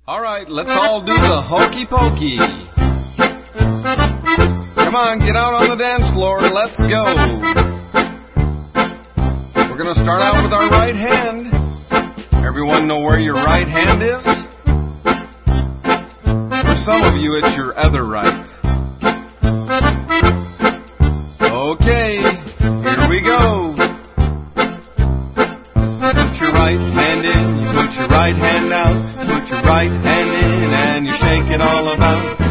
All right, let's all do the hokey pokey. Come on, get out on the dance floor. Let's go. We're going to start out with our right hand. Everyone know where your right hand is? For some of you, it's your other right. Okay, here we go. Put your right hand in, you put your right hand out. Put your right hand in and you shake it all about.